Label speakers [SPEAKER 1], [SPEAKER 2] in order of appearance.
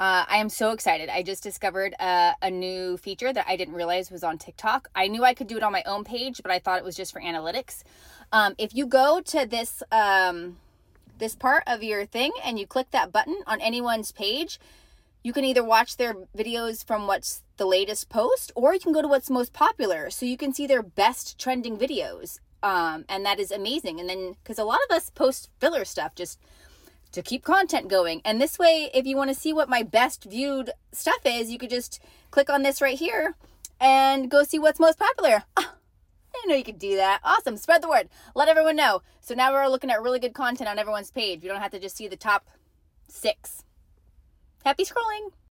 [SPEAKER 1] I am so excited. I just discovered a new feature that I didn't realize was on TikTok. I knew I could do it on my own page, but I thought it was just for analytics. If you go to this part of your thing and you click that button on anyone's page, you can either watch their videos from what's the latest post, or you can go to what's most popular. So you can see their best trending videos. And that is amazing. And then, because a lot of us post filler stuff just to keep content going. And this way, if you want to see what my best viewed stuff is, you could just click on this right here and go see what's most popular. I didn't know you could do that. Awesome. Spread the word. Let everyone know. So now we're looking at really good content on everyone's page. We don't have to just see the top 6. Happy scrolling.